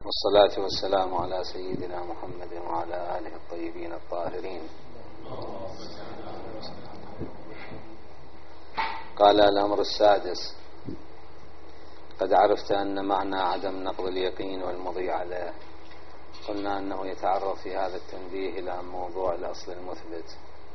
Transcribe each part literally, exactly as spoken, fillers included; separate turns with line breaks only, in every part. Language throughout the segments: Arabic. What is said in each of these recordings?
والصلاة والسلام على سيدنا محمد وعلى آله الطيبين الطاهرين. قال الأمر السادس: قد عرفت أن معنى عدم نقض اليقين والمضي عليه. قلنا أنه يتعرض في هذا التنبيه إلى موضوع الأصل المثبت.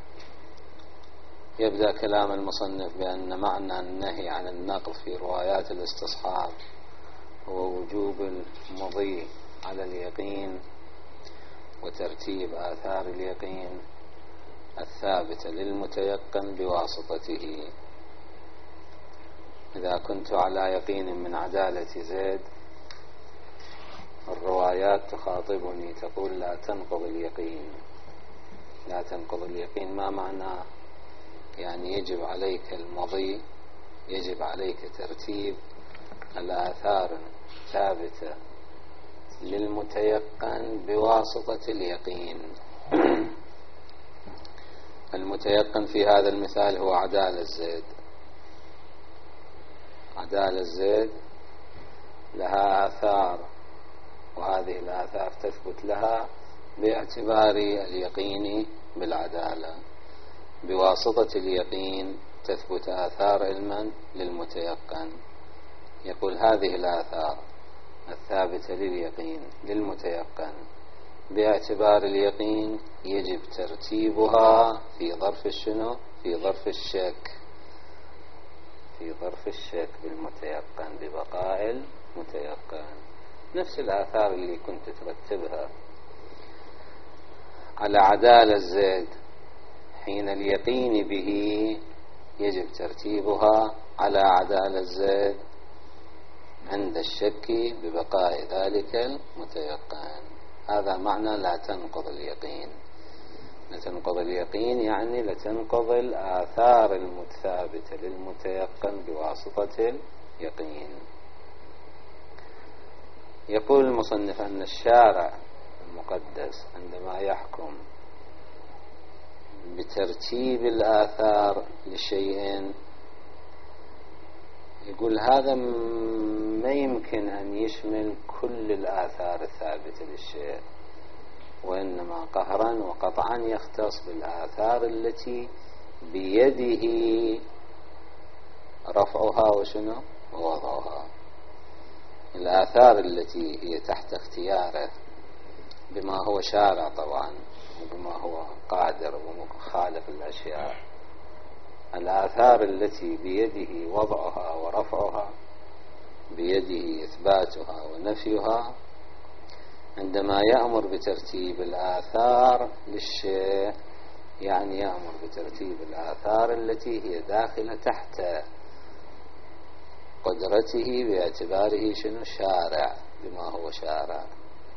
يبدأ كلام المصنف بأن معنى النهي عن النقض في روايات الاستصحاب هو وجوب المضي على اليقين وترتيب آثار اليقين الثابتة للمتيقن بواسطته. إذا كنت على يقين من عدالة زيد، الروايات تخاطبني تقول لا تنقض اليقين. لا تنقض اليقين ما معناه؟ يعني يجب عليك المضي، يجب عليك ترتيب الآثار ثابتة للمتيقن بواسطة اليقين. المتيقن في هذا المثال هو عدالة زيد. عدالة زيد لها آثار، وهذه الآثار تثبت لها باعتبار اليقين بالعدالة. بواسطة اليقين تثبت آثار علما للمتيقن. يقول هذه الآثار الثابتة لليقين للمتيقن باعتبار اليقين يجب ترتيبها في ظرف الشنو؟ في ظرف الشك. في ظرف الشك بالمتيقن ببقاء المتيقن. نفس الآثار اللي كنت ترتبها على عدالة زيد حين اليقين به يجب ترتيبها على عدالة زيد عند الشك ببقاء ذلك المتيقن. هذا معنى لا تنقض اليقين. لا تنقض اليقين يعني لا تنقض الآثار المثابتة للمتيقن بواسطة اليقين. يقول المصنف أن الشارع المقدس عندما يحكم بترتيب الآثار لشيء يقول هذا ما يمكن أن يشمل كل الآثار الثابتة للشيء، وإنما قهرا وقطعا يختص بالآثار التي بيده رفعها وشنو ووضعها. الآثار التي هي تحت اختياره بما هو شارع طبعا وبما هو قادر ومخالف الأشياء. الآثار التي بيده وضعها ورفعها، بيده إثباتها ونفيها، عندما يأمر بترتيب الآثار للشيء يعني يأمر بترتيب الآثار التي هي داخلة تحت قدرته باعتباره شنو شارع بما هو شارع.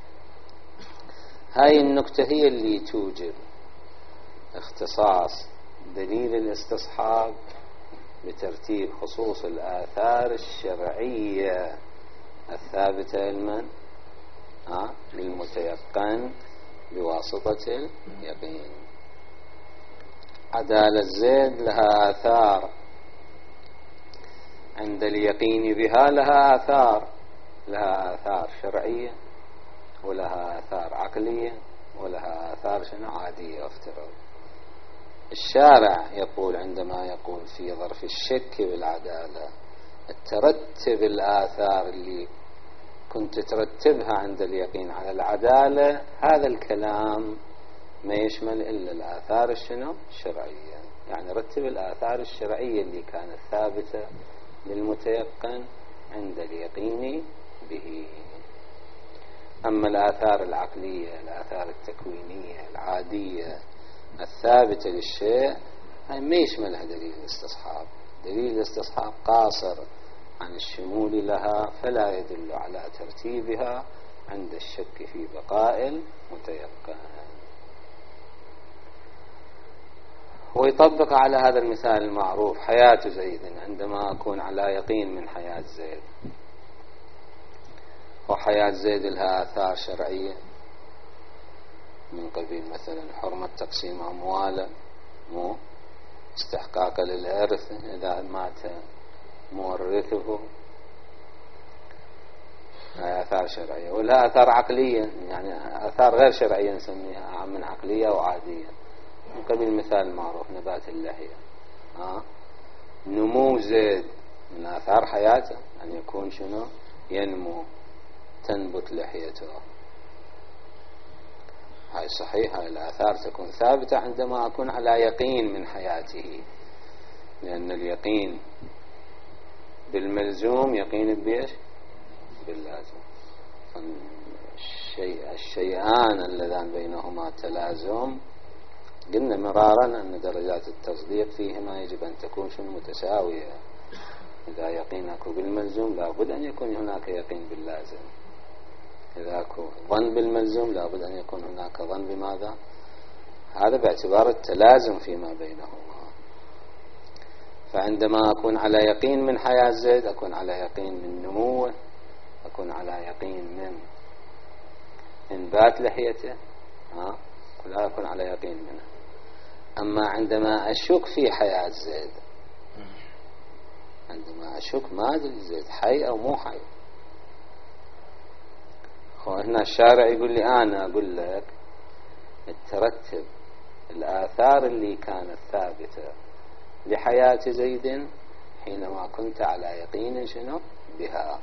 هاي النكتة هي اللي توجب اختصاص دليل الاستصحاب بترتيب خصوص الآثار الشرعية الثابتة لمن؟ ها؟ للمتيقن بواسطة اليقين. عدالة زيد لها آثار عند اليقين بها، لها آثار لها آثار شرعية ولها آثار عقلية ولها آثار شنو عادية افتراض. الشارع يقول عندما يقول في ظرف الشك بالعدالة ترتب الآثار اللي كنت ترتبها عند اليقين على العدالة، هذا الكلام ما يشمل إلا الآثار الشنو الشرعية. يعني رتب الآثار الشرعية اللي كانت ثابتة للمتيقن عند اليقين به. أما الآثار العقلية الآثار التكوينية العادية الثابتة للشيء هاي ما يشملها دليل الاستصحاب. دليل الاستصحاب قاصر عن الشمول لها، فلا يدل على ترتيبها عند الشك في بقاء المتيقن. ويطبق على هذا المثال المعروف حياة زيد. عندما أكون على يقين من حياة زيد، وحياة زيد لها آثار شرعية من قبيل مثلا حرمة تقسيم أمواله، مو استحقاق للإرث إذا مات مورثه، آثار شرعية. ولها آثار عقلية، يعني آثار غير شرعية نسميها من عقلية وعادية. من قبل المثال المعروف نبات اللحية، ها نمو زيد من آثار حياته أن يكون شنو؟ ينمو، تنبت لحيته. هاي صحيح، هاي الآثار تكون ثابتة عندما أكون على يقين من حياته، لأن اليقين بالملزوم يقين بإيش؟ باللازم. الشيء الشيئان اللذان بينهما تلازم، قلنا مرارا أن درجات التصديق فيهما يجب أن تكون شنو؟ متساوية. إذا يقينك بالملزوم لابد أن يكون هناك يقين باللازم، إذا أكون ظن بالملزوم لابد أن يكون هناك ظن بماذا؟ هذا باعتبار التلازم فيما بينهما. فعندما أكون على يقين من حياة زيد أكون على يقين من نموه، أكون على يقين من إنبات لحيته، ها كلها أكون على يقين منها. أما عندما أشك في حياة زيد، عندما أشك ما أدري زيد حي أو مو حي، هنا الشارع يقول لي أنا أقول لك ترتب الآثار اللي كانت ثابتة لحياة زيد حينما كنت على يقين شنو بها.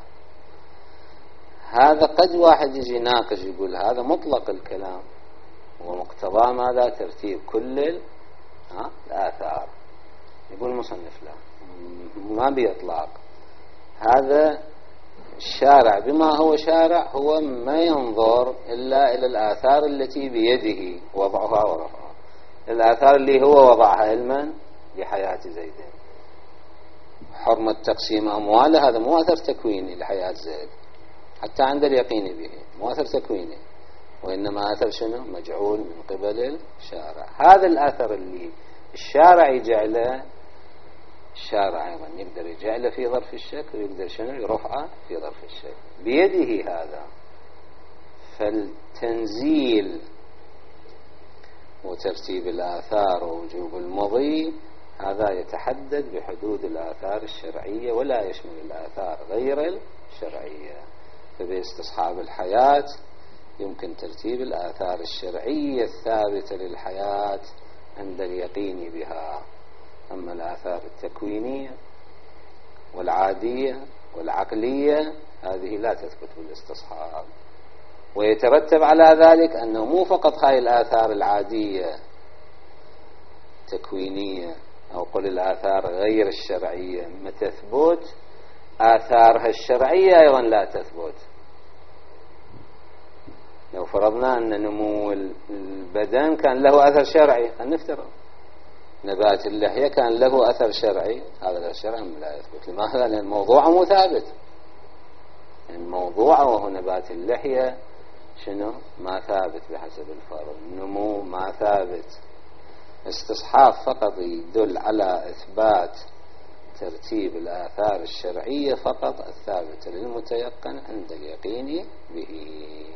هذا قد واحد يجي ناقش يقول هذا مطلق الكلام ومقتضى ماذا؟ ترتيب كل ها الآثار. يقول المصنف لا، ما بإطلاق. هذا الشارع بما هو شارع هو ما ينظر إلا إلى الآثار التي بيده وضعها ورفعها، الآثار اللي هو وضعها علما لحياة زيد. حرمة تقسيم أمواله هذا مو أثر تكويني لحياة زيد حتى عند اليقين به، مو أثر تكويني، وإنما أثر شنو؟ مجعول من قبل الشارع. هذا الأثر اللي الشارع يجعله، الشارع أيضا يقدر يجعله في ظرف الشك ويقدر شنو؟ يرفعه في ظرف الشك بيده هذا. فالتنزيل وترتيب الآثار ووجوب المضي هذا يتحدد بحدود الآثار الشرعية ولا يشمل الآثار غير الشرعية. فباستصحاب الحياة يمكن ترتيب الآثار الشرعية الثابتة للحياة عند اليقين بها. أما الآثار التكوينية والعادية والعقلية هذه لا تثبت بالاستصحاب. ويترتب على ذلك أنه مو فقط هاي الآثار العادية تكوينية أو قل الآثار غير الشرعية ما تثبت، آثارها الشرعية أيضا لا تثبت. لو فرضنا أن نمو البدن كان له أثر شرعي، نفترض نبات اللحية كان له أثر شرعي، هذا الأثر الشرعي لا يثبت. لماذا؟ لأن الموضوع مو ثابت. الموضوع وهو نبات اللحية شنو؟ ما ثابت بحسب الفرض. النمو ما ثابت. استصحاب فقط يدل على إثبات ترتيب الآثار الشرعية فقط الثابتة للمتيقن عند اليقين به.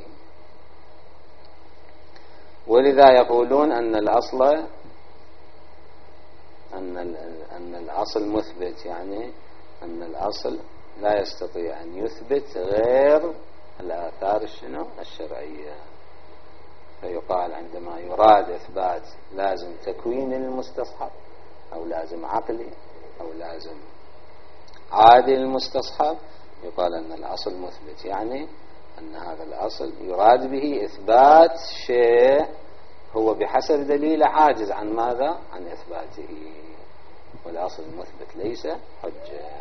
ولذا يقولون أن الأصل أن أن الأصل مثبت، يعني أن الأصل لا يستطيع أن يثبت غير الآثار الشنو الشرعية. فيقال عندما يراد إثبات لازم تكوين المستصحب أو لازم عقلي أو لازم عادي المستصحب، يقال أن الأصل مثبت، يعني أن هذا الأصل يراد به إثبات شيء هو بحسب دليل عاجز عن ماذا؟ عن إثباته. والأصل المثبت ليس حجة.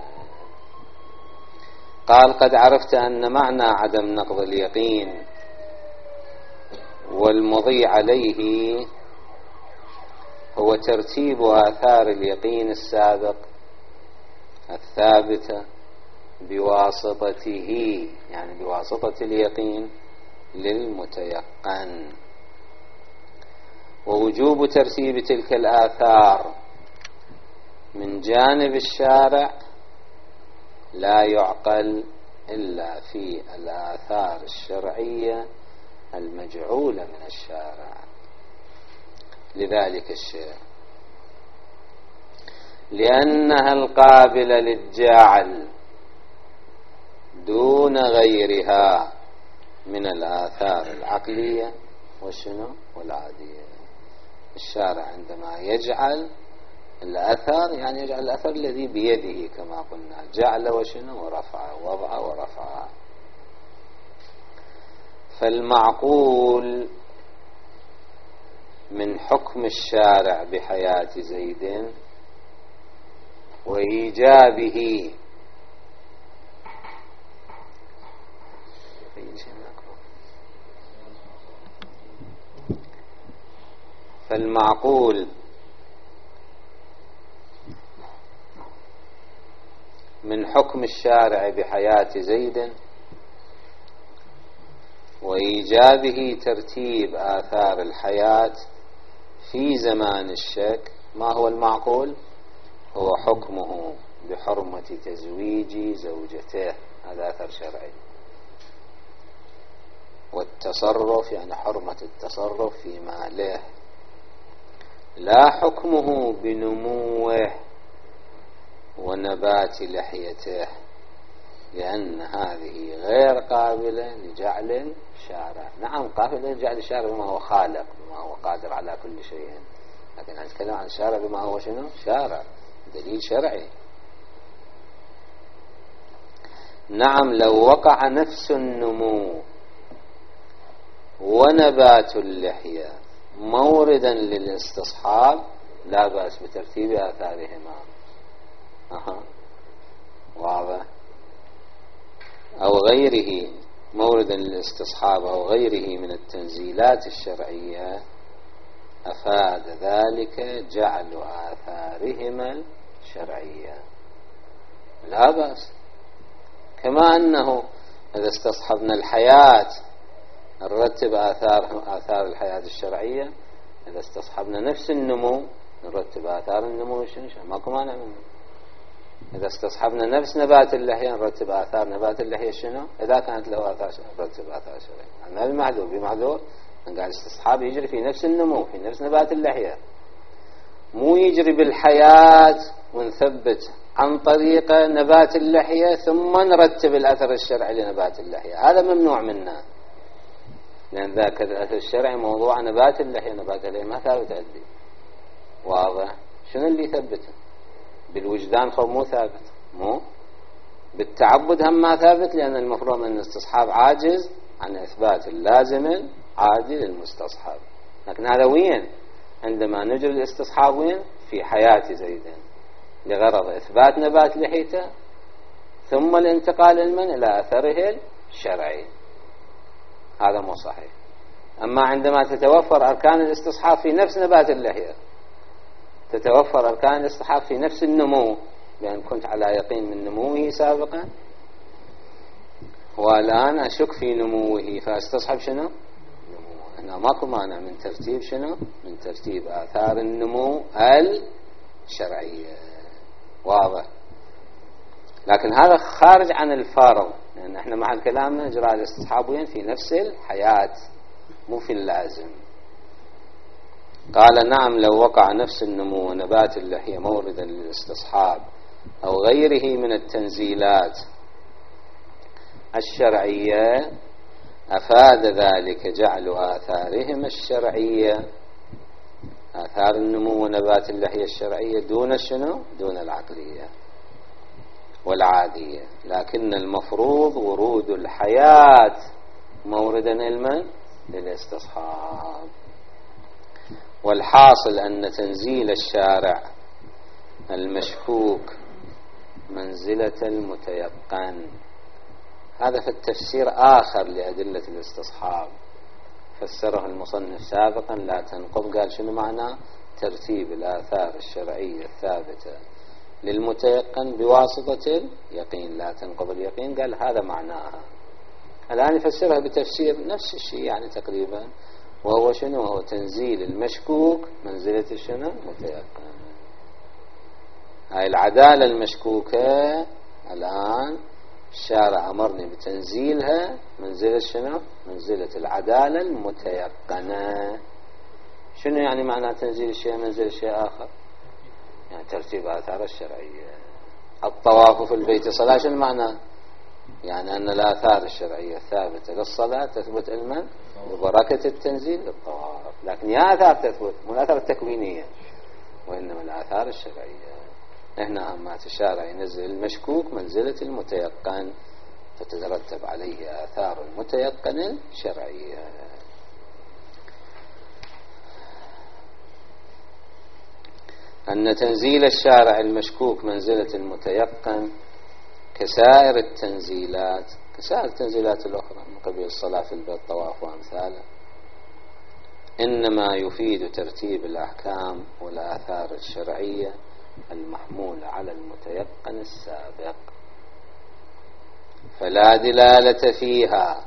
قال قد عرفت أن معنى عدم نقض اليقين والمضي عليه هو ترتيب آثار اليقين السابق الثابتة بواسطته، يعني بواسطة اليقين للمتيقن. ووجوب ترتيب تلك الآثار من جانب الشارع لا يعقل إلا في الآثار الشرعية المجعولة من الشارع لذلك الشيء، لأنها القابلة للجعل دون غيرها من الآثار العقلية وشنو والعادية. الشارع عندما يجعل الأثر يعني يجعل الأثر الذي بيده كما قلنا، جعل وشنو ورفع، وضع ورفع. فالمعقول من حكم الشارع بحياة زيد وإيجابه فالمعقول من حكم الشارع بحياة زيد وإيجابه ترتيب آثار الحياة في زمان الشك. ما هو المعقول؟ هو حكمه بحرمة تزويج زوجته، هذا أثر شرعي. والتصرف يعني حرمة التصرف في ماله، لا حكمه بنموه ونبات لحيته، لأن هذه غير قابلة لجعل الشارع. نعم قابلة لجعل الشارع بما هو خالق، بما هو قادر على كل شيء، لكن نتكلم عن الشارع بما هو شنو؟ شارع، دليل شرعي. نعم لو وقع نفس النمو ونبات اللحية موردا للاستصحاب لا بأس بترتيب آثارهما. أها واضح. أو غيره موردا للاستصحاب أو غيره من التنزيلات الشرعية أفاد ذلك جعل آثارهما الشرعية لا بأس. كما أنه إذا استصحبنا الحياة نرتب آثار آثار الحياة الشرعية، إذا استصحبنا نفس النمو نرتب آثار النمو الشرعي، ماكو مانع منه. إذا استصحبنا نفس نبات اللحية نرتب آثار نبات اللحية شنو؟ إذا كانت له آثار نرتب آثار شرعية. ما بمعذور، بمعذور قاعد الاستصحاب يجري في نفس النمو في نفس نبات اللحية، مو يجري بالحياة ونثبت عن طريق نبات اللحية ثم نرتب الأثر الشرعي لنبات اللحية. هذا ممنوع منا، لأن ذاك الأثر الشرعي موضوع نبات اللحية. نبات اللحية ما ثابت عندي. واضح. شنو اللي يثبته؟ بالوجدان خو مو ثابت، مو بالتعبد هم ما ثابت، لأن المفروض أن الاستصحاب عاجز عن إثبات اللازم العادي للمستصحب. لكن هذا وين؟ عندما نجري الاستصحاب وين؟ في حياة زيد لغرض إثبات نبات لحيته ثم الانتقال المن إلى أثره الشرعي. هذا مو صحيح. أما عندما تتوفر أركان الاستصحاب في نفس نبات اللحية، تتوفر أركان الاستصحاب في نفس النمو، لأن كنت على يقين من نموه سابقا والآن أشك في نموه فاستصحب شنو؟ نموه. هنا ماكو مانع من ترتيب شنو؟ من ترتيب آثار النمو الشرعية. واضح. لكن هذا خارج عن الفارغ، لأن احنا مع الكلام نجرى الاستصحاب وين؟ في نفس الحياة مو في اللازم. قال نعم لو وقع نفس النمو ونبات اللحية موردا للاستصحاب أو غيره من التنزيلات الشرعية أفاد ذلك جعل آثارهم الشرعية، آثار النمو ونبات اللحية الشرعية دون شنو؟ دون العقلية والعادية. لكن المفروض ورود الحياة موردا علما للاستصحاب. والحاصل أن تنزيل الشارع المشكوك منزلة المتيقن. هذا في التفسير آخر لأدلة الاستصحاب فسره المصنف سابقا لا تنقض. قال شنو معنى ترتيب الآثار الشرعية الثابتة للمتيقن بواسطة اليقين لا تنقض اليقين؟ قال هذا معناها. الآن يفسرها بتفسير نفس الشيء يعني تقريبا، وهو شنو؟ هو تنزيل المشكوك منزلة شنو؟ متيقن. هاي العدالة المشكوكة الآن الشارع أمرني بتنزيلها منزلة شنو؟ منزلة العدالة المتيقنة. شنو يعني معنى تنزيل الشيء منزل شيء آخر؟ يعني ترتيب آثار الشرعية. الطواف في البيت صلاة، شنو معنى؟ يعني أن الآثار الشرعية الثابتة للصلاة تثبت علما ببركة التنزيل للطواف، لكن يا آثار تثبت مو الآثار التكوينية وإنما الآثار الشرعية. هنا أما الشارع ينزل المشكوك منزلة المتيقن، فتترتب عليه آثار المتيقن الشرعية. أن تنزيل الشارع المشكوك منزلة المتيقن كسائر التنزيلات كسائر التنزيلات الأخرى من قبل الصلاة في البيت طواف وأمثاله، إنما يفيد ترتيب الأحكام والآثار الشرعية المحمولة على المتيقن السابق، فلا دلالة فيها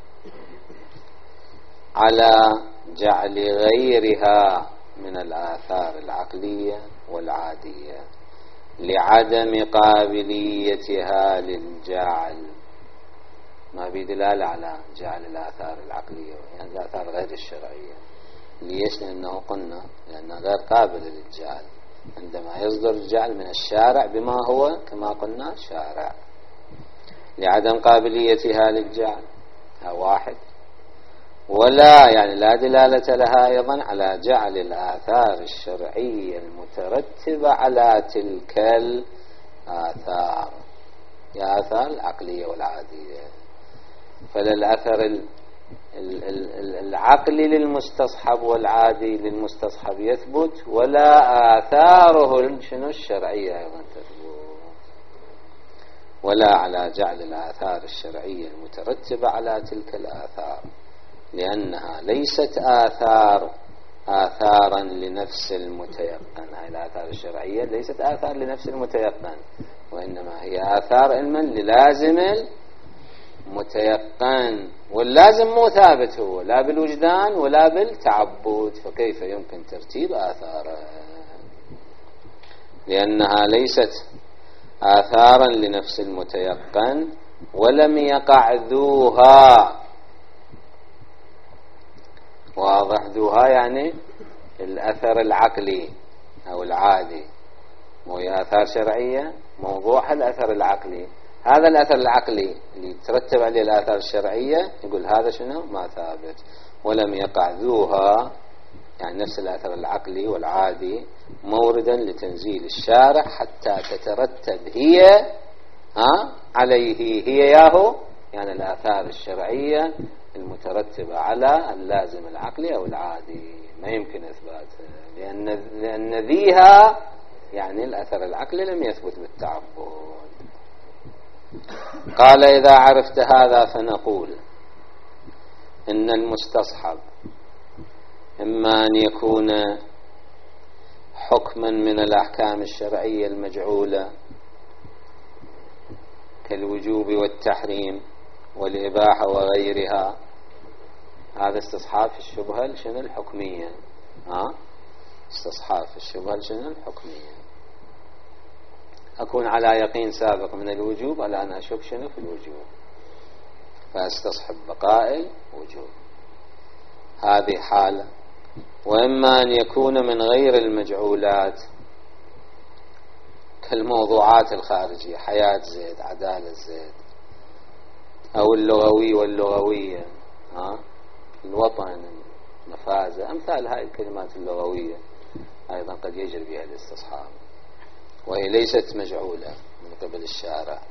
على جعل غيرها من الآثار العقلية والعادية لعدم قابليتها للجعل. ما في دلالة على جعل الآثار العقلية يعني الآثار غير الشرعية. ليش؟ لأنه قلنا لأنها غير قابلة للجعل عندما يصدر الجعل من الشارع بما هو كما قلنا شارع، لعدم قابليتها للجعل. ها واحد. ولا يعني لا دلالة لها أيضا على جعل الآثار الشرعية المترتبة على تلك الآثار يا آثار العقلية والعادية. فللأثر العقلي للمستصحب والعادي للمستصحب يثبت، ولا آثاره شنو الشرعية أيضا تثبت، ولا على جعل الآثار الشرعية المترتبة على تلك الآثار، لأنها ليست آثار آثارا لنفس المتيقن. هاي الآثار الشرعية ليست آثار لنفس المتيقن، وإنما هي آثار علما للازم المتيقن، واللازم مو ثابت هو لا بالوجدان ولا بالتعبد، فكيف يمكن ترتيب آثاره؟ لأنها ليست آثارا لنفس المتيقن ولم يقع ذوها. واضح؟ ذوها يعني الأثر العقلي أو العادي، مو هي آثار شرعية موضوعها الأثر العقلي. هذا الأثر العقلي اللي ترتب عليه الآثار الشرعية يقول هذا شنو؟ ما ثابت. ولم يقع ذوها يعني نفس الأثر العقلي والعادي موردا لتنزيل الشارع حتى تترتب هي ها عليه هي ياهو يعني الآثار الشرعية المترتبة على اللازم العقلي أو العادي. ما يمكن إثباتها لأن لأن ذيها يعني الأثر العقلي لم يثبت بالتعبد. قال إذا عرفت هذا فنقول إن المستصحب إما أن يكون حكما من الأحكام الشرعية المجعولة كالوجوب والتحريم والإباحة وغيرها. هذا استصحاب في الشبهة شنو الحكمية. ها استصحاب في الشبهة شنو الحكمية. أكون على يقين سابق من الوجوب على أن أشك شنو في الوجوب فأستصحب بقاء الوجوب. هذه حالة. وإما أن يكون من غير المجعولات كالموضوعات الخارجية حياة زيد عدالة زيد أو اللغوي واللغوية ها الوطن نفاذة أمثال هاي الكلمات اللغوية أيضا قد يجري بها الاستصحاب وهي ليست مجعولة من قبل الشارع.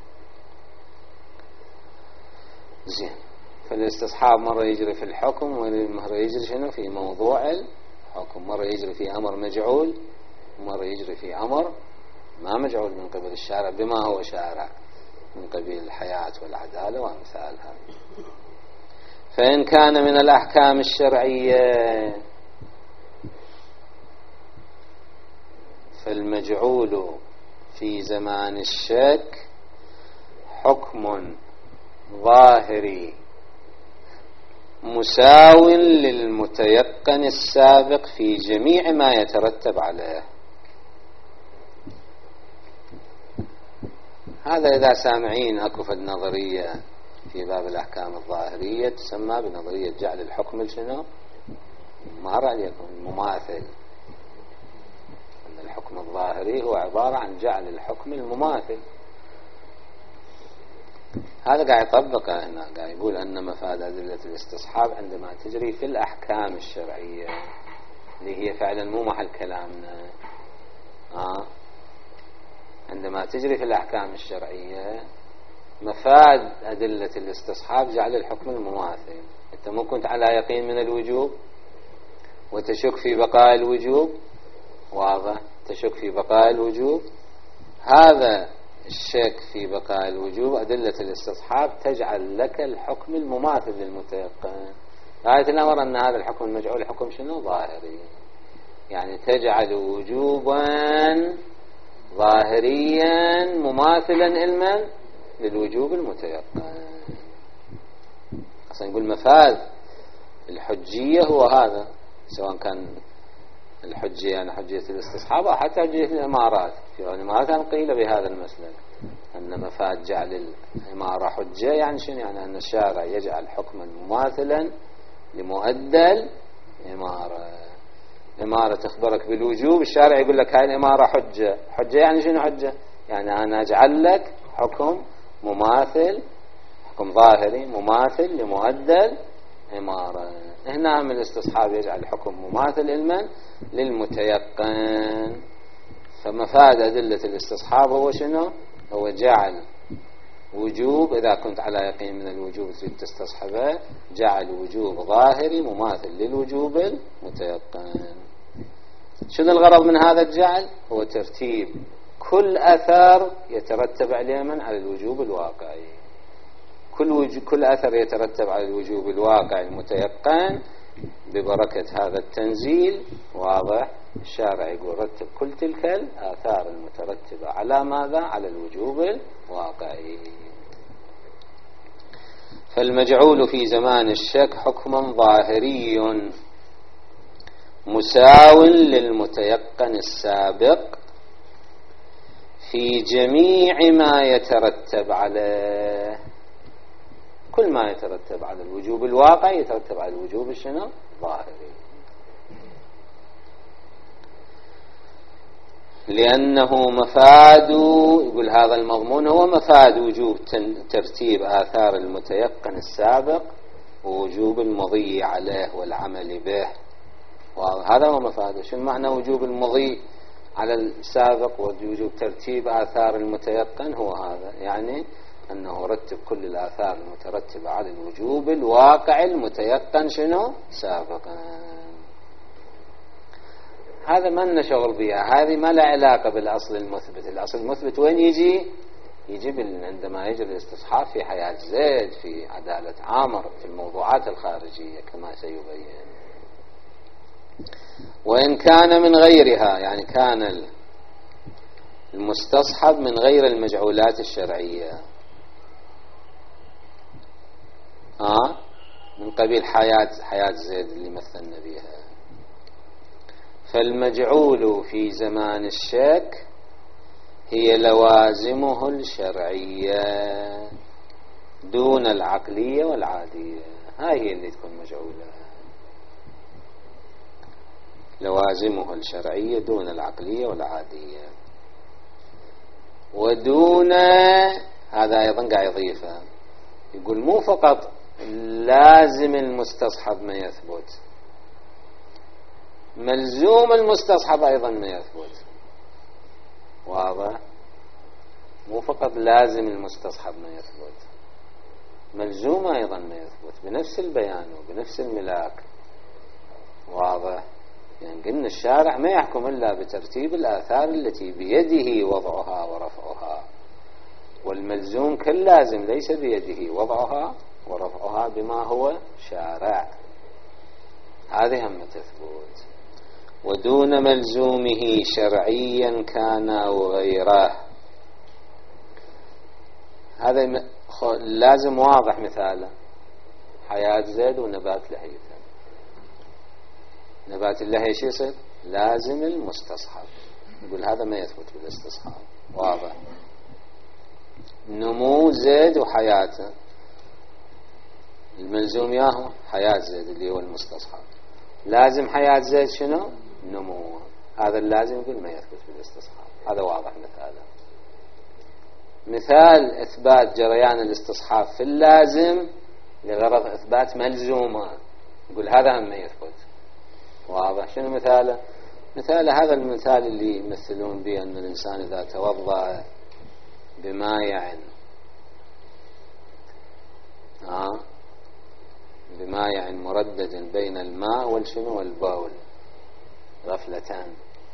زين. فالاستصحاب مرة يجري في الحكم ومرة يجري شنو في موضوع الحكم. مرة يجري في أمر مجعول ومرة يجري في أمر ما مجعول من قبل الشارع بما هو شارع من قبيل الحياة والعدالة وأمثالها. فإن كان من الأحكام الشرعية فالمجعول في زمان الشك حكم ظاهري مساو للمتيقن السابق في جميع ما يترتب عليه. هذا إذا سامعين أكو فد نظرية في باب الأحكام الظاهرية تسمى بنظرية جعل الحكم شنو ما رأيكم المماثل. أن الحكم الظاهري هو عبارة عن جعل الحكم المماثل. هذا قاعد يطبقه هنا، قاعد يقول أن مفاد أدلة الاستصحاب عندما تجري في الأحكام الشرعية اللي هي فعلا مو محل كلامنا، آه عندما تجري في الأحكام الشرعية مفاد أدلة الاستصحاب جعل الحكم المماثل. أنت مو كنت على يقين من الوجوب وتشك في بقاء الوجوب، واضح، تشك في بقاء الوجوب، هذا الشك في بقاء الوجوب أدلة الاستصحاب تجعل لك الحكم المماثل للمتيقن. غاية الأمر أن هذا الحكم المجعول حكم شنو؟ ظاهري، يعني تجعل وجوبا ظاهريا مماثلا علما للوجوب المتيقن. أصلا نقول مفاد الحجية هو هذا، سواء كان الحجية يعني حجية الاستصحاب أو حتى حجية الإمارات. في الإمارات قيل بهذا المسلك أن مفاد جعل الإمارة حجة، يعني شنو؟ يعني أن الشارع يجعل حكما مماثلا لمؤدى الإمارة. إمارة تخبرك بالوجوب، الشارع يقول لك هاي الإمارة حجة. حجة يعني شنو حجة؟ يعني أنا أجعل لك حكم مماثل، حكم ظاهري مماثل لمؤدى الإمارة. هنا من الاستصحاب يجعل الحكم مماثل علما للمتيقن. فمفاد أدلة الاستصحاب هو شنو؟ هو جعل وجوب، إذا كنت على يقين من الوجوب تريد تستصحبه، جعل وجوب ظاهري مماثل للوجوب المتيقن. شنو الغرض من هذا الجعل؟ هو ترتيب كل أثر يترتب عليه من على الوجوب الواقعي. كل, وج... كل أثر يترتب على الوجوب الواقعي المتيقن ببركة هذا التنزيل، واضح، الشارع يقول رتب كل تلك الآثار المترتبة على ماذا؟ على الوجوب الواقعي. فالمجعول في زمان الشك حكما ظاهري مساو للمتيقن السابق في جميع ما يترتب عليه. كل ما يترتب على الوجوب الواقعي يترتب على الوجوب الشنو؟ ظاهري. لأنه مفاد، يقول هذا المضمون هو مفاد وجوب ترتيب آثار المتيقن السابق ووجوب المضي عليه والعمل به. وهذا هو مفاده. شو معنى وجوب المضي على السابق ووجوب ترتيب آثار المتيقن؟ هو هذا، يعني أنه رتب كل الآثار المترتبة على الوجوب الواقع المتيقن شنو؟ سابقا. هذا ما لنا شغل بها، هذه ما لا علاقة بالأصل المثبت. الأصل المثبت وين يجي؟ يجي عندما يجي الاستصحاب في حياة زيد، في عدالة عامر، في الموضوعات الخارجية كما سيبين. وإن كان من غيرها، يعني كان المستصحب من غير المجعولات الشرعية، آه من قبيل حياة حياة زيد اللي مثلنا بها. فالمجعول في زمان الشك هي لوازمه الشرعية دون العقلية والعادية. هاي هي اللي تكون مجعولة، لوازمه الشرعية دون العقلية والعادية. ودون هذا أيضا قاعد يضيفه، يقول مو فقط لازم المستصحب ما يثبت، ملزوم المستصحب أيضا ما يثبت. واضح؟ مو فقط لازم المستصحب ما يثبت، ملزوم أيضا ما يثبت بنفس البيان وبنفس الملاك. واضح؟ يعني قلنا الشارع ما يحكم إلا بترتيب الآثار التي بيده وضعها ورفعها، والملزوم كاللازم ليس بيده وضعها ورفعها بما هو شارع. هذه هم تثبت. ودون ملزومه شرعيا كان أو غيره. هذا لازم واضح. مثاله حياة زيد ونبات لحية. نبات اللحية شو يصير؟ لازم المستصحب. يقول هذا ما يثبت بالاستصحاب. واضح؟ نمو زيد وحياته، الملزوم ياهو حياة زيد اللي هو المستصحب. لازم حياة زيد شنو؟ نمو. هذا اللازم يقول ما يثبت بالاستصحاب. هذا واضح مثاله. مثال إثبات جريان الاستصحاب في اللازم لغرض إثبات ملزومة، يقول هذا هم يثبت. واضح؟ شنو مثاله؟ مثال هذا المثال اللي يمثلون به أن الإنسان إذا توضأ بماء آه بماء مردد بين الماء والشنو والبول غفلتان،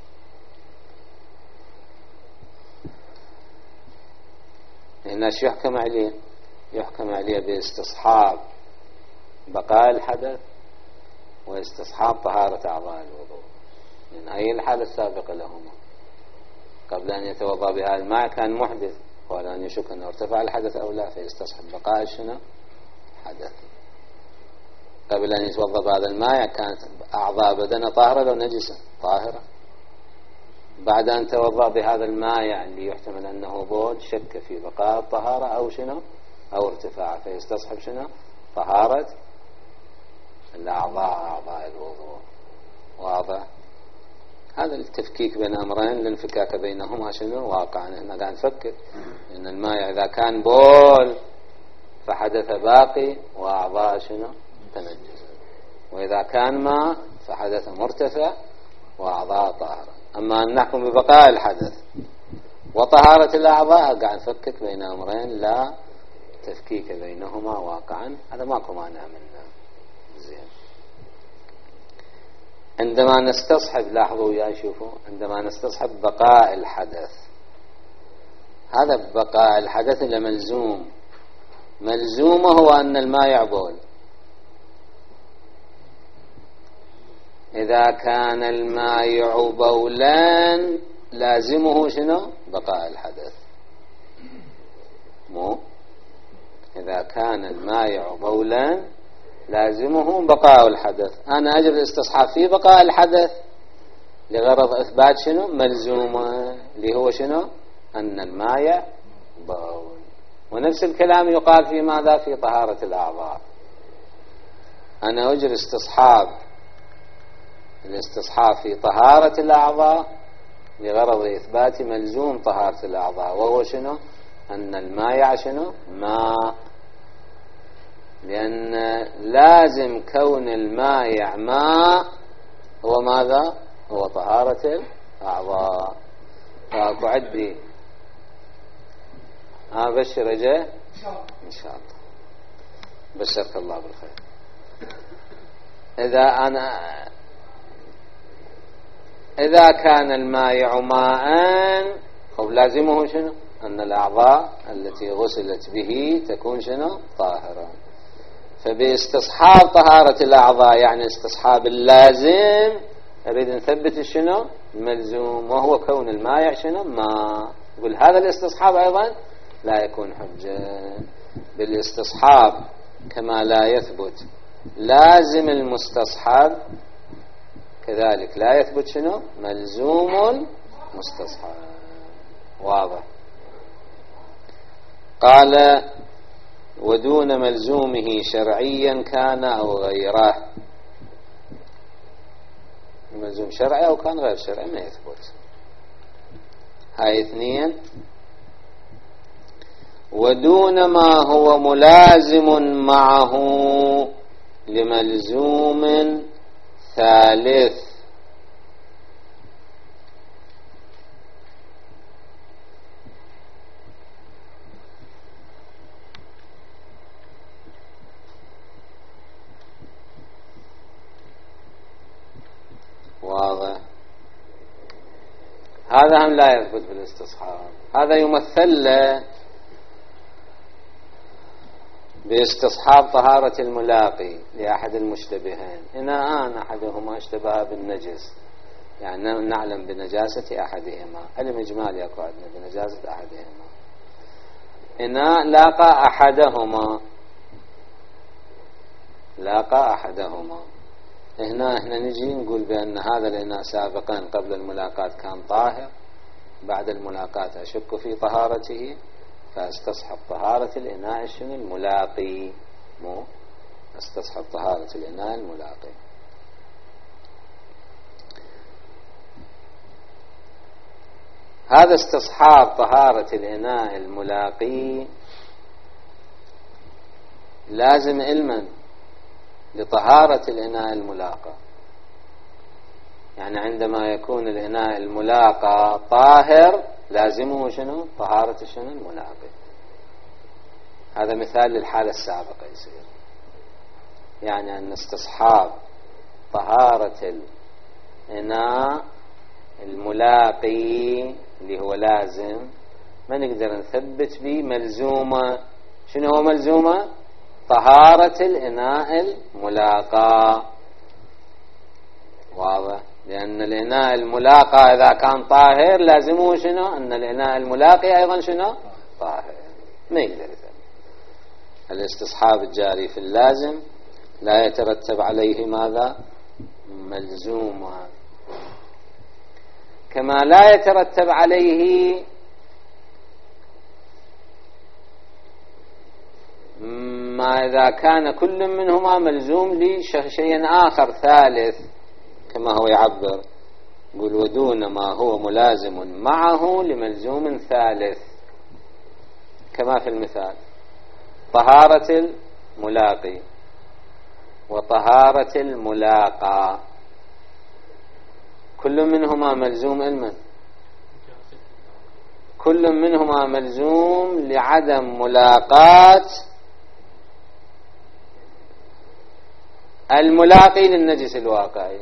هنا شو يحكم عليه؟ يحكم عليه باستصحاب بقاء الحدث واستصحاب طهارة أعضاء الوضوء من أي الحالة السابقة لهما. قبل أن يتوضأ بها الماء كان محدث، قال أن يشك أنه ارتفع الحدث أو لا، فيستصحب بقاء شنو حدث. قبل أن يتوضأ بهذا الماء كانت أعضاء بدنه طاهرة لو نجسة طاهرة. بعد أن توضأ بهذا الماء اللي يحتمل أنه بول شك في بقاء الطهارة أو شنو أو ارتفاع، فيستصحب شنو طهارة الأعضاء أعضاء الوضوء. واضح؟ هذا التفكيك بين أمرين الانفكاك بينهما شنو واقع. احنا قاعد نفكر إن الماء إذا كان بول فحدث باقي وأعضاء شنو تنجس، وإذا كان ماء فحدث مرتفع وأعضاء طاهرة. أما أن نحكم ببقاء الحدث وطهارة الأعضاء قاعد نفكك بين أمرين لا تفكيك بينهما واقعا، هذا ماكو مانع منه. زين، عندما نستصحب لاحظوا وياي شوفوا، عندما نستصحب بقاء الحدث، هذا بقاء الحدث لملزوم، ملزومه هو أن الماء يعبول. إذا كان الماء بولا لازمه شنو بقاء الحدث، مو إذا كان الماء بولا لازمه بقاء الحدث. أنا أجب الاستصحاب في بقاء الحدث لغرض إثبات شنو ملزومة اللي هو شنو أن الماء بول. ونفس الكلام يقال في ماذا في طهارة الأعضاء. أنا أجري استصحاب الاستصحاب في طهارة الأعضاء لغرض إثبات ملزوم طهارة الأعضاء، وهو شنو أن الماء شنو ماء، لأن لازم كون الماء ماء هو ماذا هو طهارة الأعضاء. فأكو عدي ها بشر رجاء إن شاء الله، بشرك الله بالخير. إذا أنا إذا كان الماء ماء خب لازمه شنو أن الأعضاء التي غسلت به تكون شنو طاهرة. فباستصحاب طهارة الأعضاء يعني استصحاب اللازم نريد نثبت شنو الملزوم، وهو كون الماء شنو ماء. يقول هذا الاستصحاب أيضا لا يكون حجة. بالاستصحاب كما لا يثبت لازم المستصحب كذلك لا يثبت شنو ملزوم مستصحب. واضح؟ قال ودون ملزومه شرعيا كان أو غيره. ملزوم شرعي أو كان غير شرعي ما يثبت. هاي اثنين. ودون ما هو ملازم معه لملزوم ثالث. واضح؟ هذا هم لا يثبت بالاستصحاب. هذا يمثل له باستصحاب طهارة الملاقي لأحد المشتبهين. إن آن أحدهما اشتبه بالنجس، يعني نعلم بنجاسة أحدهما، علم إجمالي يقعد بنجاسة أحدهما. إن لاقى أحدهما لاقى أحدهما هنا احنا نجي نقول بأن هذا الإناء سابقا قبل الملاقاة كان طاهر، بعد الملاقاة أشك في طهارته فاستصحب طهارة الإناء شنو الملاقي، مو استصحب طهارة الإناء الملاقي. هذا استصحاب طهارة الإناء الملاقي لازم علما لطهارة الإناء الملاقى. يعني عندما يكون الإناء الملاقى طاهر لازمه شنو؟ طهارة شنو؟ الملاقي. هذا مثال للحالة السابقة يصير، يعني أن استصحاب طهارة الإناء الملاقي اللي هو لازم ما نقدر نثبت به ملزومة. شنو هو ملزومة؟ طهارة الإناء الملاقى. واضح؟ لأن الإناء الملاقى إذا كان طاهر لازمه شنو؟ أن الإناء الملاقي أيضا شنو؟ طاهر. ما يقدر يثبت. الاستصحاب الجاري في اللازم لا يترتب عليه ماذا؟ ملزومة. كما لا يترتب عليه ما إذا كان كل منهما ملزوم لشيء آخر ثالث، كما هو يعبر يقول ودون ما هو ملازم معه لملزوم ثالث، كما في المثال طهارة الملاقي وطهارة الملاقى كل منهما ملزوم علما، كل منهما ملزوم لعدم ملاقاة الملاقي للنجس الواقعي.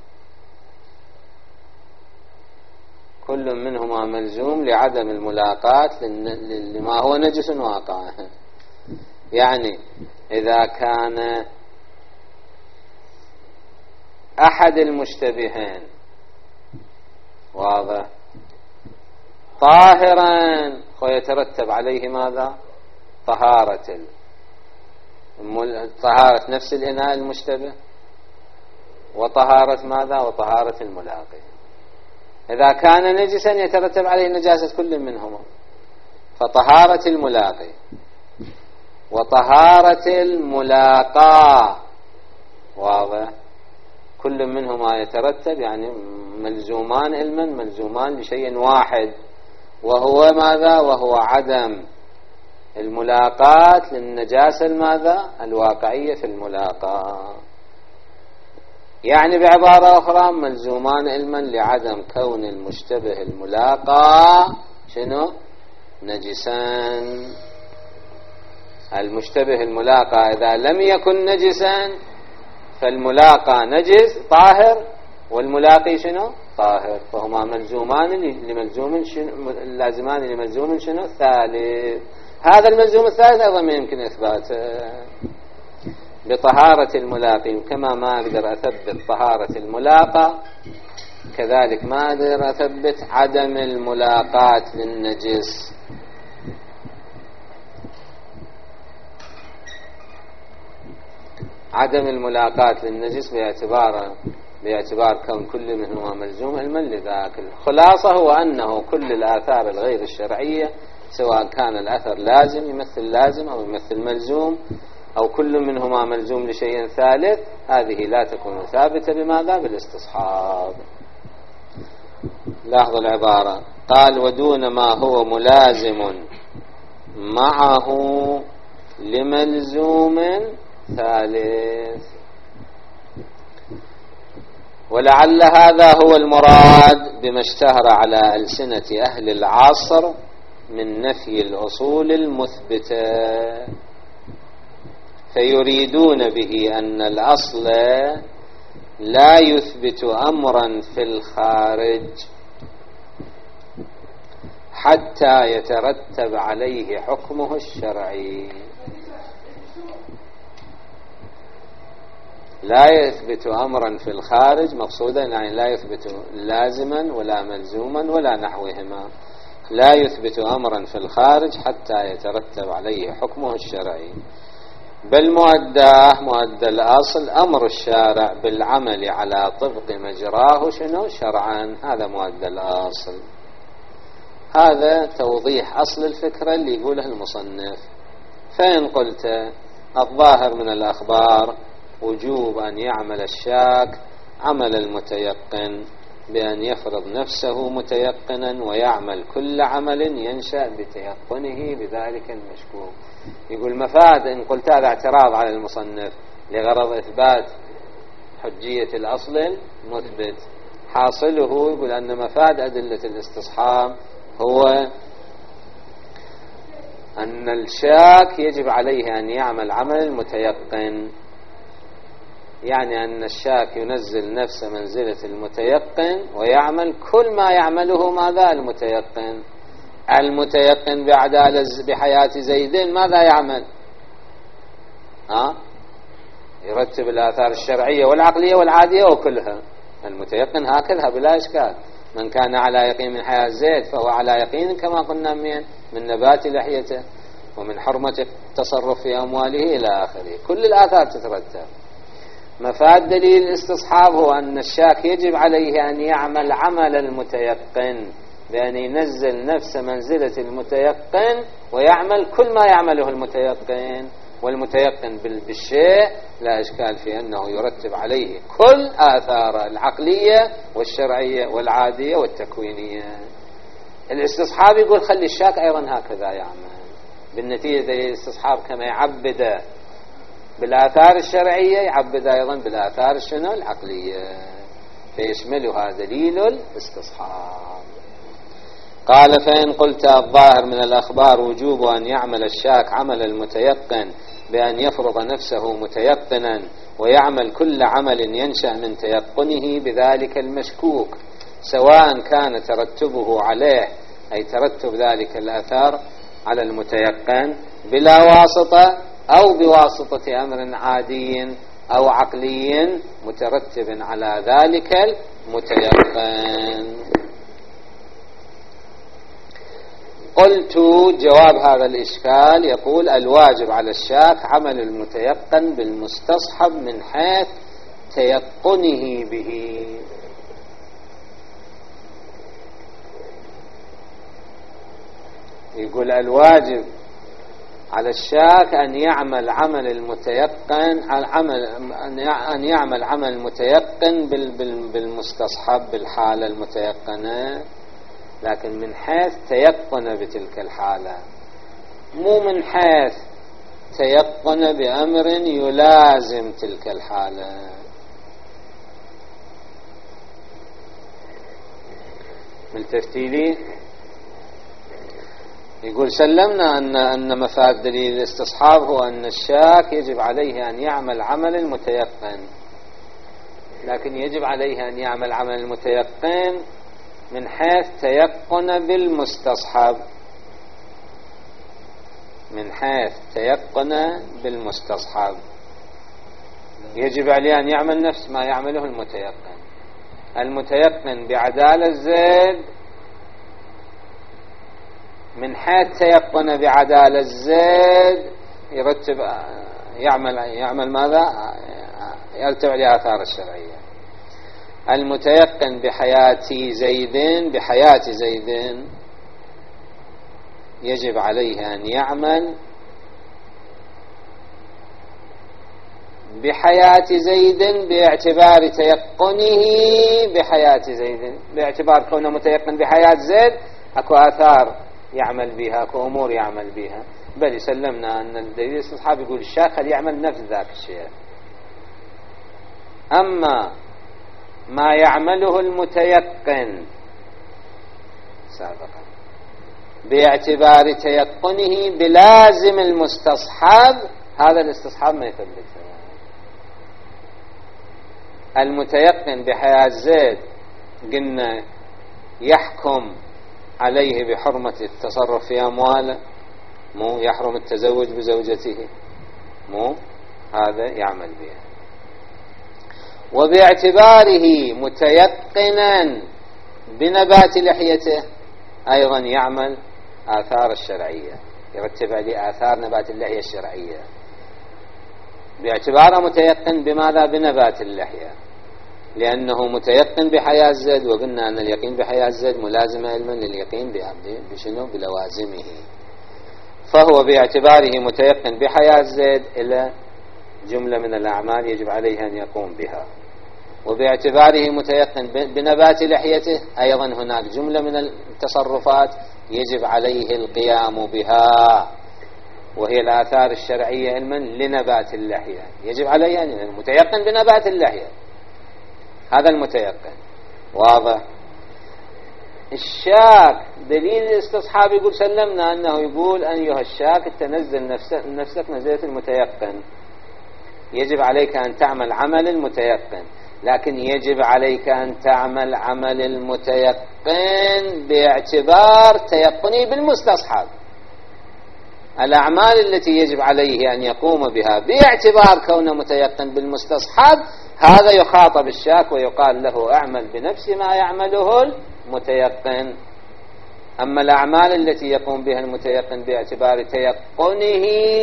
كل منهما ملزوم لعدم الملاقاة لما هو نجس واقع. يعني إذا كان أحد المشتبهين واضح طاهرا ويترتب عليه ماذا؟ طهارة طهارة نفس الإناء المشتبه وطهارة ماذا؟ وطهارة الملاقي. إذا كان نجسا يترتب عليه نجاسة كل منهما، فطهارة الملاقي وطهارة الملاقى واضح كل منهما يترتب يعني ملزومان علما، ملزومان لشيء واحد وهو ماذا؟ وهو عدم الملاقاة للنجاسة الماذا؟ الواقعية في الملاقاة. يعني بعبارة أخرى ملزومان علما لعدم كون المشتبه الملاقى شنو؟ نجسا. المشتبه الملاقى إذا لم يكن نجسا فالملاقى نجس طاهر والملاقي شنو؟ طاهر، فهما ملزومان لملزوم شنو؟ لازمان لملزوم شنو؟ ثالث. هذا الملزوم الثالث أيضا ما يمكن إثباته بطهارة الملاقي. وكما ما أقدر أثبت طهارة الملاقى كذلك ما أقدر أثبت عدم الملاقاة للنجس. عدم الملاقاة للنجس باعتبار باعتبار كون كل منهما ملزوم علما لذاك. الخلاصة هو أنه كل الآثار الغير الشرعية سواء كان الأثر لازم يمثل لازم أو يمثل ملزوم أو كل منهما ملزوم لشيء ثالث، هذه لا تكون ثابتة بماذا؟ بالاستصحاب. لاحظوا العبارة قال ودون ما هو ملازم معه لملزوم ثالث. ولعل هذا هو المراد بما اشتهر على ألسنة أهل العصر من نفي الأصول المثبتة، فيريدون به أن الأصل لا يثبت أمرا في الخارج حتى يترتب عليه حكمه الشرعي. لا يثبت أمرا في الخارج مقصودا يعني لا يثبت لازما ولا ملزوما ولا نحوهما، لا يثبت أمرا في الخارج حتى يترتب عليه حكمه الشرعي، بل مؤداه مؤدى الأصل أمر الشارع بالعمل على طبق مجراه شنو؟ شرعا. هذا مؤدى الأصل. هذا توضيح أصل الفكرة اللي يقوله المصنف. فإن قلت الظاهر من الأخبار وجوب أن يعمل الشاك عمل المتيقن، بأن يفرض نفسه متيقنا ويعمل كل عمل ينشأ بتيقنه بذلك المشكوك. يقول مفاد إن قلت هذا اعتراض على المصنف لغرض إثبات حجية الأصل المثبت، حاصله يقول أن مفاد أدلة الاستصحاب هو أن الشاك يجب عليه أن يعمل عمل المتيقن، يعني أن الشاك ينزل نفس منزلة المتيقن ويعمل كل ما يعمله ماذا المتيقن. المتيقن بعدالة بحياة زيد ماذا يعمل؟ ها؟ يرتب الآثار الشرعية والعقلية والعادية وكلها. المتيقن هكذا بلا إشكال. من كان على يقين من حياة زيد فهو على يقين كما قلنا من من نبات لحيته ومن حرمة التصرف في أمواله إلى آخره. كل الآثار تترتب. مفاد دليل الاستصحاب هو أن الشاك يجب عليه أن يعمل عمل المتيقن بأن ينزل نفس منزلة المتيقن ويعمل كل ما يعمله المتيقن. والمتيقن بالشيء لا إشكال في أنه يرتب عليه كل آثار العقلية والشرعية والعادية والتكوينية. الاستصحاب يقول خلي الشاك أيضا هكذا يعمل. بالنتيجة دليل الاستصحاب كما يعبد بالآثار الشرعية يعبد أيضا بالآثار الشنو العقلية، فيشملها دليل الاستصحاب. قال فإن قلت الظاهر من الأخبار وجوب أن يعمل الشاك عمل المتيقن بأن يفرض نفسه متيقنا ويعمل كل عمل ينشأ من تيقنه بذلك المشكوك، سواء كان ترتبه عليه أي ترتب ذلك الآثار على المتيقن بلا واسطة أو بواسطة أمر عادي أو عقلي مترتب على ذلك المتيقن. قلت جواب هذا الإشكال يقول الواجب على الشاك عمل المتيقن بالمستصحب من حيث تيقنه به. يقول الواجب على الشاك أن يعمل عمل المتيقن عمل أن يعمل عمل المتيقن بالمستصحب بالحالة المتيقنة، لكن من حيث تيقن بتلك الحالة، مو من حيث تيقن بأمر يلازم تلك الحالة. ملتفتيلي يقول سلمنا أن أن مفاد دليل الاستصحاب هو أن الشاك يجب عليه أن يعمل عمل المتيقن، لكن يجب عليه أن يعمل عمل المتيقن من حيث تيقن بالمستصحب، من حيث تيقن بالمستصحب يجب عليه أن يعمل نفس ما يعمله المتيقن. المتيقن بعدالة زيد من حيث تيقن بعدالة زيد يرتب يعمل يعمل ماذا؟ يرتب عليه آثار الشرعية. المتيقن بحياة زيد بحياة زيد يجب عليه أن يعمل بحياة زيد باعتبار تيقنه بحياة زيد، باعتبار كونه متيقن بحياة زيد أكو آثار يعمل بها، أكو أمور يعمل بها. بل يسلمنا أن الدليل الاستصحاب يقول الشاك يعمل نفس ذاك الشيء. أما ما يعمله المتيقن سابقا باعتبار تيقنه بلازم المستصحب، هذا الاستصحاب ما يثبته. المتيقن بحياة زيد قلنا يحكم عليه بحرمة التصرف في أمواله، مو يحرم التزوج بزوجته، مو هذا يعمل بها. وباعتباره متيقنا بنبات لحيته أيضا يعمل آثار الشرعية، يرتب عليه آثار نبات اللحية الشرعية باعتباره متيقن بماذا؟ بنبات اللحية، لأنه متيقن بحياة زيد، وقلنا أن اليقين بحياة زيد ملازمة علما لليقين بشنو؟ بلوازمه. فهو باعتباره متيقن بحياة زيد إلى جملة من الأعمال يجب عليه أن يقوم بها. وباعتباره متيقن بنبات لحيته أيضا هناك جملة من التصرفات يجب عليه القيام بها، وهي الآثار الشرعية علما لنبات اللحية، يجب عليه أن يعني متيقن بنبات اللحية، هذا المتيقن. واضح؟ الشاك دليل الاستصحاب يقول سلمنا أنه يقول أيها الشاك تنزل نفسك, نفسك منزلة المتيقن، يجب عليك أن تعمل عمل المتيقن، لكن يجب عليك أن تعمل عمل المتيقن باعتبار تيقني بالمستصحب. الأعمال التي يجب عليه أن يقوم بها باعتبار كونه متيقن بالمستصحب هذا يخاطب الشاك ويقال له اعمل بنفس ما يعمله المتيقن. أما الأعمال التي يقوم بها المتيقن باعتبار تيقنه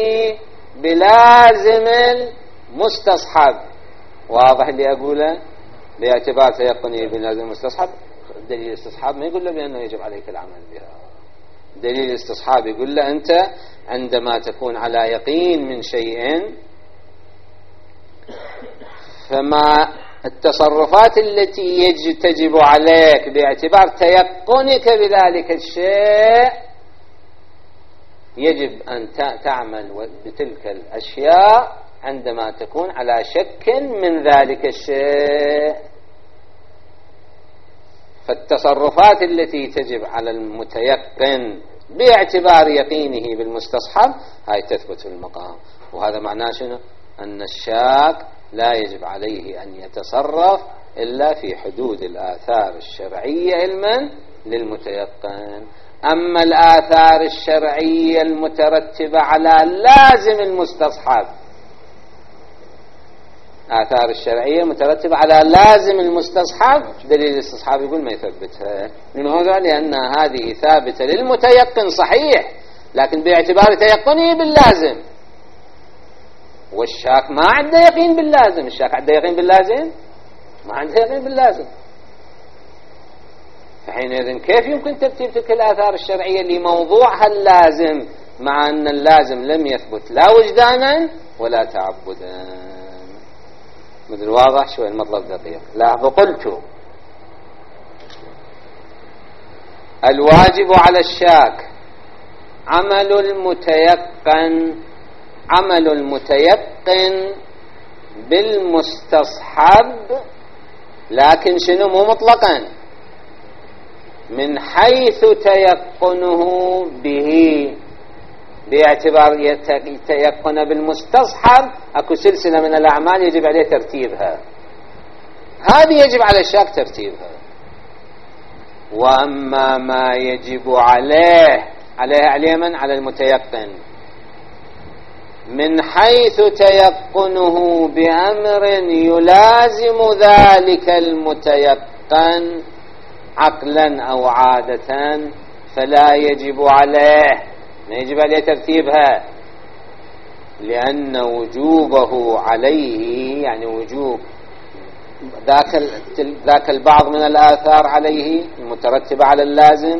بلازم المستصحب، واضح اللي أقوله؟ باعتبار تيقنه بلازم المستصحب، دليل الاستصحاب ما يقول له بأنه يجب عليك العمل بها. دليل الاستصحاب يقول له أنت عندما تكون على يقين من شيء فما التصرفات التي تجب عليك باعتبار تيقنك بذلك الشيء يجب أن تعمل بتلك الأشياء عندما تكون على شك من ذلك الشيء. فالتصرفات التي تجب على المتيقن باعتبار يقينه بالمستصحب هاي تثبت في المقام. وهذا معناه شنو؟ أن الشاك لا يجب عليه أن يتصرف إلا في حدود الآثار الشرعية علما للمتيقن. أما الآثار الشرعية المترتبة على لازم المستصحب، آثار الشرعية مترتبة على لازم المستصحب، دليل الاستصحاب يقول ما يثبتها. لماذا؟ لأن هذه ثابتة للمتيقن صحيح لكن باعتبار تيقنه باللازم، والشاك ما عنده يقين باللازم. الشاك عنده يقين باللازم؟ ما عنده يقين باللازم. فحينئذ كيف يمكن ترتيب تلك الآثار الشرعية لموضوعها اللازم مع أن اللازم لم يثبت لا وجدانا ولا تعبدا؟ مثل واضح شوي المطلب دقيق. لاحظوا قلت الواجب على الشاك عمل المتيقن عمل المتيقن بالمستصحب، لكن شنو؟ مو مطلقا، من حيث تيقنه به باعتبار يتيقن بالمستصحب اكو سلسلة من الأعمال يجب عليه ترتيبها، هذه يجب على الشاك ترتيبها. وأما ما يجب عليه عليه عليه من؟ على المتيقن من حيث تيقنه بأمر يلازم ذلك المتيقن عقلا أو عادة فلا يجب عليه، ما يجب عليه ترتيبها، لأن وجوبه عليه يعني وجوب ذاك ذاك البعض من الآثار عليه المترتبة على اللازم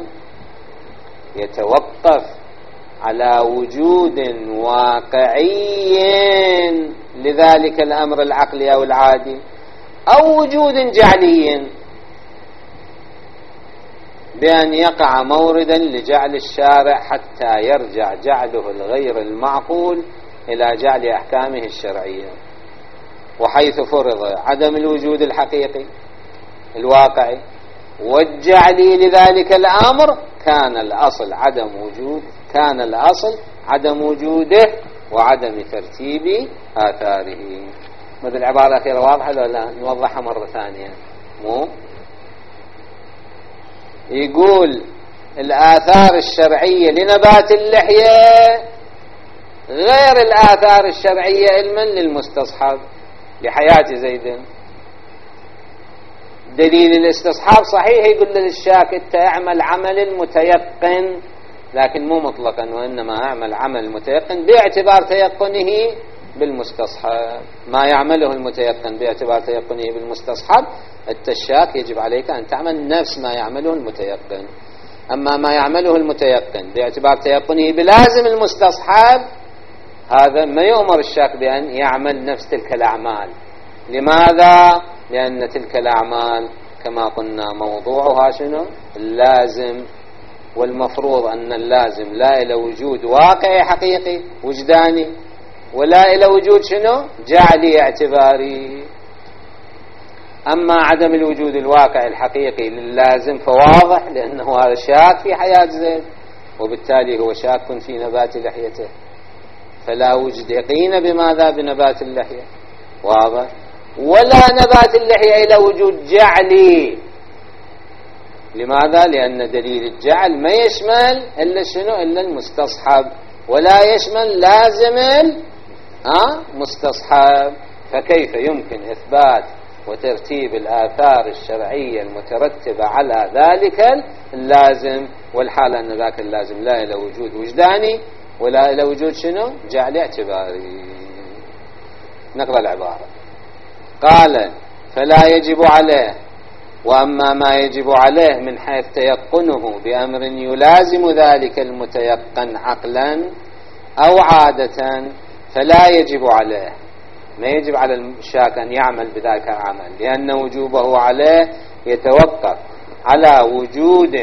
يتوقف على وجود واقعي لذلك الأمر العقلي أو العادي أو وجود جعلي، بأن يقع موردا لجعل الشارع حتى يرجع جعله الغير المعقول إلى جعل أحكامه الشرعية. وحيث فرض عدم الوجود الحقيقي الواقعي والجعلي لذلك الأمر كان الأصل عدم وجود كان الأصل عدم وجوده وعدم ترتيب آثاره. مثل العبارة الأخيرة واضحة ولا نوضحها مرة ثانية؟ مو يقول الآثار الشرعية لنبات اللحية غير الآثار الشرعية علما للمستصحب لحياة زيد. دليل الاستصحاب صحيح يقول للشاك انت اعمل عمل المتيقن لكن مو مطلقا، وإنما اعمل عمل المتيقن باعتبار تيقنه بالمستصحب. ما يعمله المتيقن باعتبار تيقنه بالمستصحب الشاك يجب عليك أن تعمل نفس ما يعمله المتيقن. أما ما يعمله المتيقن باعتبار تيقنه بلازم المستصحب هذا ما يؤمر الشاك بأن يعمل نفس تلك الأعمال. لماذا؟ لأن تلك الأعمال كما قلنا موضوعها شنو؟ اللازم، والمفروض أن اللازم لا إلى وجود واقعي حقيقي وجداني، ولا إلى وجود شنو؟ جعلي اعتباري. أما عدم الوجود الواقعي الحقيقي للازم فواضح، لأنه هذا شاك في حياة زيد، وبالتالي هو شاك في نبات لحيته، فلا وجد يقين بماذا؟ بنبات اللحية، واضح؟ ولا نبات اللحية إلى وجود جعلي. لماذا؟ لأن دليل الجعل ما يشمل إلا شنو؟ إلا المستصحب، ولا يشمل لازم ها مستصحب. فكيف يمكن إثبات وترتيب الآثار الشرعية المترتبة على ذلك اللازم، والحال أن ذاك اللازم لا إلى وجود وجداني ولا إلى وجود شنو؟ جعل اعتباري. نقرأ العبارة. قال: فلا يجب عليه، وأما ما يجب عليه من حيث تيقنه بأمر يلازم ذلك المتيقن عقلا أو عادة فلا يجب عليه. ما يجب على الشاك أن يعمل بذلك العمل، لأن وجوبه عليه يتوقف على وجود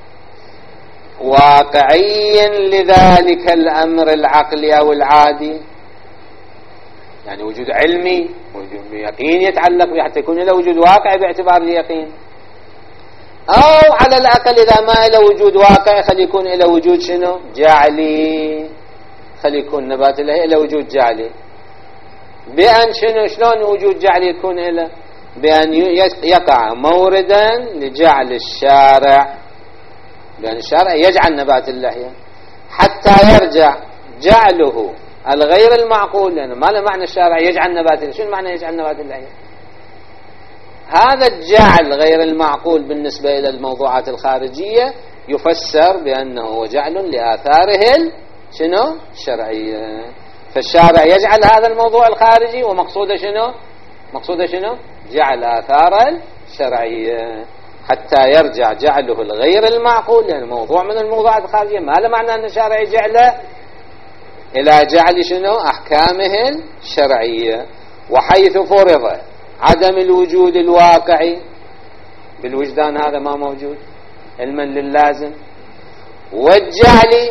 واقعي لذلك الأمر العقلي أو العادي، يعني وجود علمي، وجود يقين يتعلق به حتى يكون له وجود واقعي باعتبار اليقين، أو على الأقل إذا ما له وجود واقعي خلي يكون له وجود شنو؟ جعلي، خلي يكون نبات له له وجود جعلي. بأن شنو؟ شلون وجود جعلي يكون له؟ بأن يقع موردا لجعل الشارع، بأن الشارع يجعل نبات اللحية حتى يرجع جعله الغير المعقول، لأنه ما له معنى الشارع يجعل نبات اللحية. شنو معنى يجعل نبات اللحية؟ هذا الجعل غير المعقول بالنسبة إلى الموضوعات الخارجية يفسر بأنه هو جعل لآثاره شنو؟ الشرعية. فالشارع يجعل هذا الموضوع الخارجي ومقصوده شنو؟ مقصوده شنو؟ جعل آثار الشرعية حتى يرجع جعله الغير المعقول، لأن موضوع من الموضوعات الخارجية ما له معنى أن الشارع يجعله إلى جعل شنو؟ أحكامه الشرعية. وحيث فرض عدم الوجود الواقعي بالوجدان، هذا ما موجود علما للازم، والجعل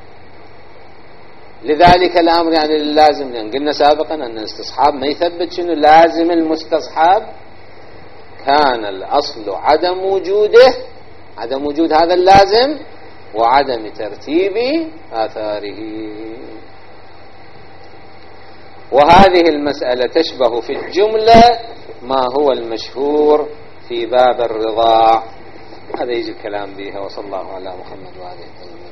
لذلك الأمر يعني للازم، لأن قلنا سابقا أن الاستصحاب ما يثبت شنو؟ لازم المستصحاب، كان الأصل عدم وجوده، عدم وجود هذا اللازم، وعدم ترتيب آثاره. وهذه المسألة تشبه في الجملة ما هو المشهور في باب الرضاع. هذا يجي الكلام بها. وصلى الله على محمد وآله وسلم.